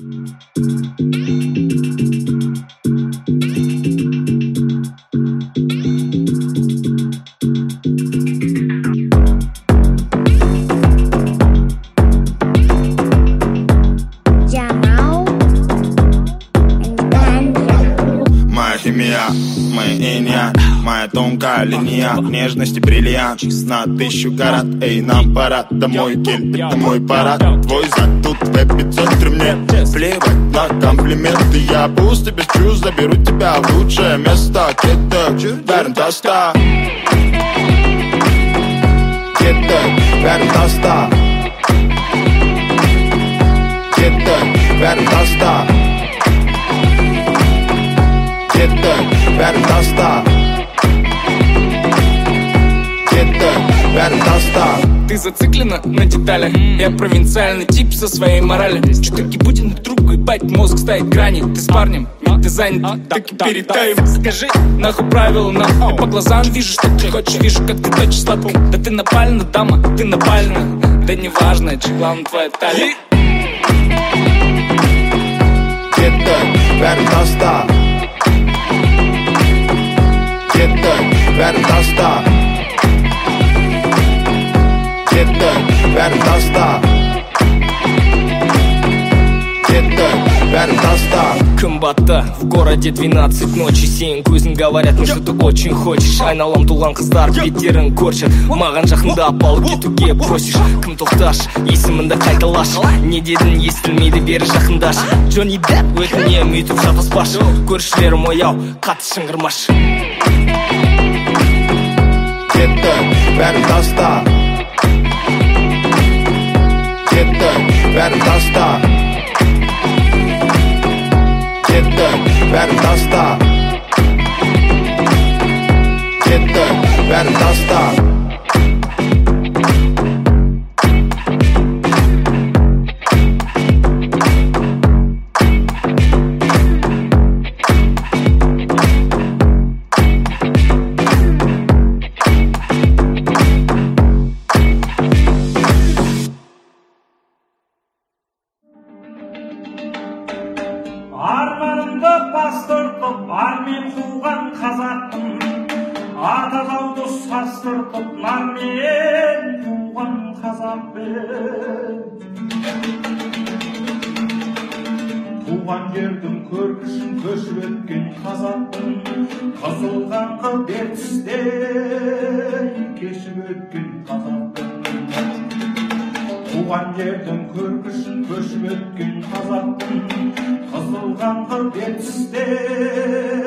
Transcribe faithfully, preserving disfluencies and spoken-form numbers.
Моя тонкая линия, нежности бриллиант на тысячу карат. Эй, нам пора домой, кель, это мой парад. Твой зад тут в эпицентре, мне плевать на комплименты. Я пусть без чувств заберу тебя в лучшее место. Кетек, верн тоста. Кетек, верн тоста. Кетек, верн тоста. Кетек, верн тоста. Ты зациклена на деталях. Я провинциальный тип со своей моралью. Чё-таки будем на другу ебать, мозг ставит грани. Ты с парнем, ведь ты занят, так и перетаем. Скажи, нахуй правила нам. Я по глазам вижу, что ты хочешь. Вижу, как ты точишь сладкий. Да ты напальна, дама, ты напальна. Да неважно, это же главное твоя талия. Кетек, верн тоста. Кетек, верн тоста. Кетек, верн тоста. Кетек, верн тоста. Кымбатта, в городе двенадцать ночи. Сен көзің говорят, ну что ты очень хочешь. Айналам туған қыздар беттерін көрші. Маған жақында апалып кетуге просишь. Кім тоқташ, есімінді қайталаш. Не дедің естілмейді бері жақындаш. Джонни Депп өтінем үйтіп шатаспаш. Көршілерім ояу, қатты шыңғырмаш. Кетек, верн тоста. Кетек, верн тоста. Кетек, верн тоста. Кетек, верн тоста. Арманымды бастыртып, армен қуған қазақпын. Ата жауды састыртып, нармен туған қазақпын. Туған жердің көркішін көшіп өткен қазақпын. Қызыл қаңқы ертістен кешіп өткен қазақпын. Туған жердің көркішін көшіп өткен қазақпын. Қызыл қаңқы ертістен